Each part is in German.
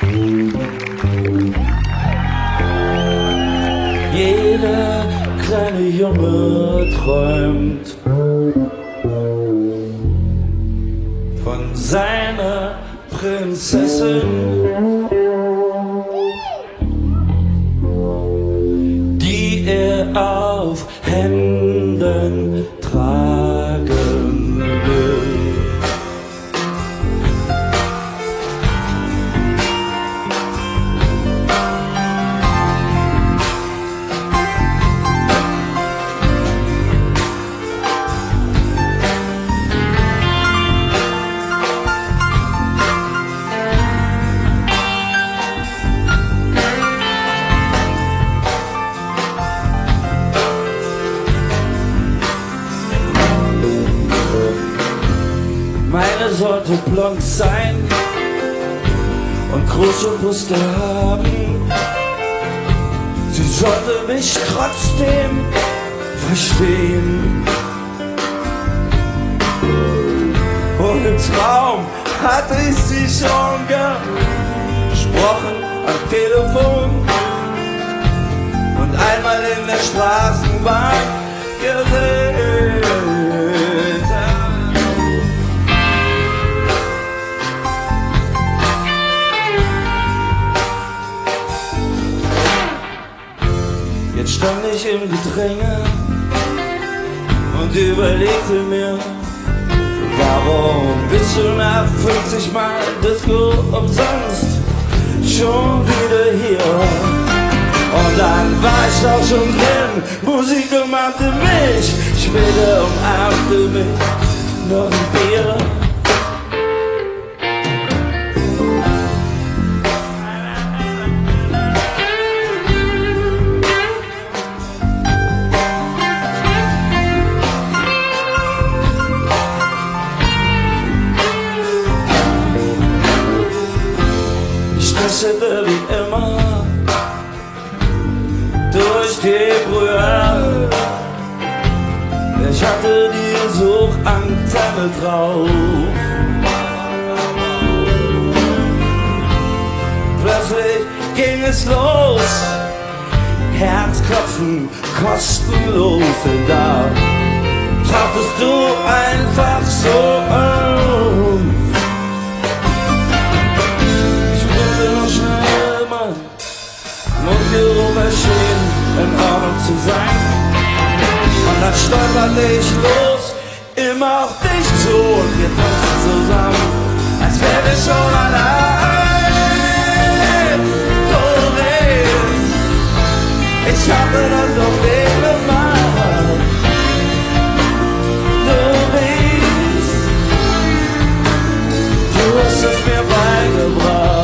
Jeder kleine Junge träumt von seiner Prinzessin, die er auf Händen tragen will. Meine sollte blond sein und große Brüste haben. Sie sollte mich trotzdem verstehen. Und im Traum hatte ich sie schon gesprochen am Telefon und einmal in der Straßenbahn gesehen. Jetzt stand ich im Gedränge und überlegte mir, warum bist du nach 50 Mal Disco umsonst schon wieder hier? Und dann war ich auch schon drin, Musik umarmte mich, später umarmte mich noch ein Bier. Wie immer durch die Brühe. Ich hatte die Suchantenne drauf. Plötzlich ging es los, Herzklopfen kostenlos, und da tauchtest du einfach so auf. Mundgeruch erschien in Ordnung zu sein. Und dann stolperte ich los, immer auf dich zu, und wir tanzen zusammen, als wären wir schon allein. Du willst, ich habe das doch nie gemacht. Du willst, du hast es mir beigebracht.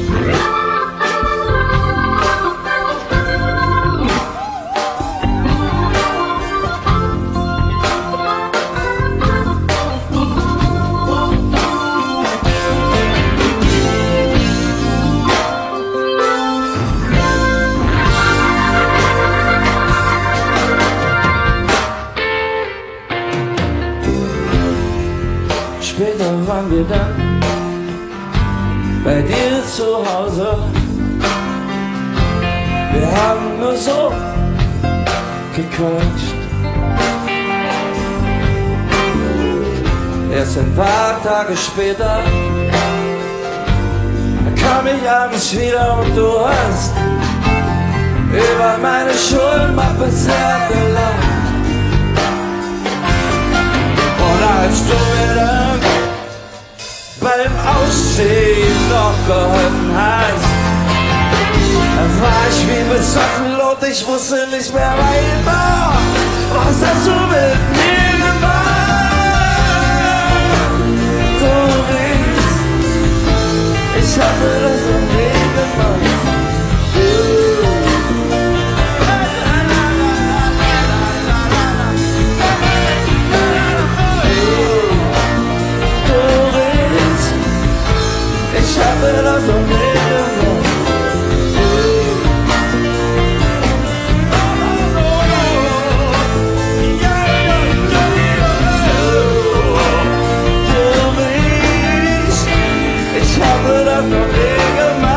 Später waren wir dann bei dir zu Hause. Wir haben nur so gequatscht. Erst ein paar Tage später kam ich abends wieder und du hast über meine Schulmappe sehr gelacht. Und als du mir dann beim Ausziehen noch geholfen hast, war ich wie besoffen und ich wusste nicht mehr weiter. Was hast du mit mir gemacht? Du willst, ich hatte das noch nie gemacht. Ich habe das noch nie gemacht. Du willst, ich habe das noch nie gemacht.